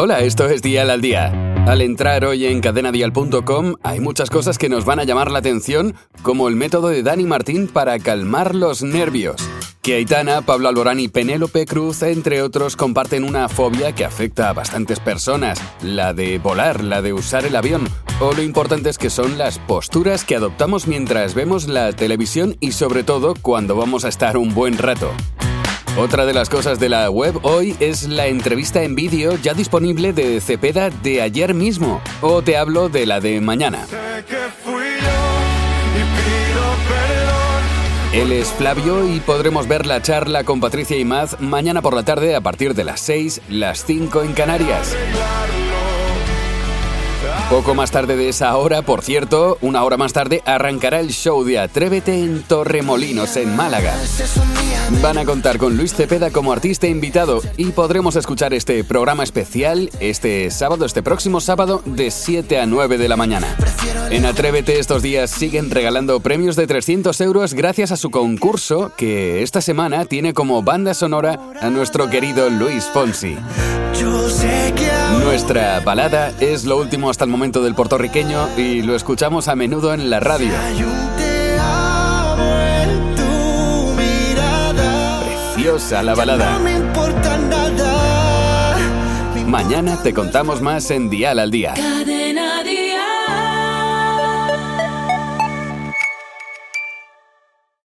Hola, esto es Dial al Día. Al entrar hoy en cadenadial.com hay muchas cosas que nos van a llamar la atención, como el método de Dani Martín para calmar los nervios. Que Aitana, Pablo Alborán y Penélope Cruz, entre otros, comparten una fobia que afecta a bastantes personas, la de volar, la de usar el avión, o lo importante es que son las posturas que adoptamos mientras vemos la televisión y sobre todo cuando vamos a estar un buen rato. Otra de las cosas de la web hoy es la entrevista en vídeo ya disponible de Cepeda de ayer mismo, o te hablo de la de mañana. Él es Flavio y podremos ver la charla con Patricia Imaz mañana por la tarde a partir de las 6, las 5 en Canarias. Poco más tarde de esa hora, por cierto, una hora más tarde, arrancará el show de Atrévete en Torremolinos, en Málaga. Van a contar con Luis Cepeda como artista invitado y podremos escuchar este programa especial este próximo sábado, de 7 a 9 de la mañana. En Atrévete estos días siguen regalando premios de 300 euros gracias a su concurso, que esta semana tiene como banda sonora a nuestro querido Luis Fonsi. Nuestra balada es lo último hasta el momento del puertorriqueño y lo escuchamos a menudo en la radio. Preciosa la balada. Mañana te contamos más en Dial al Día.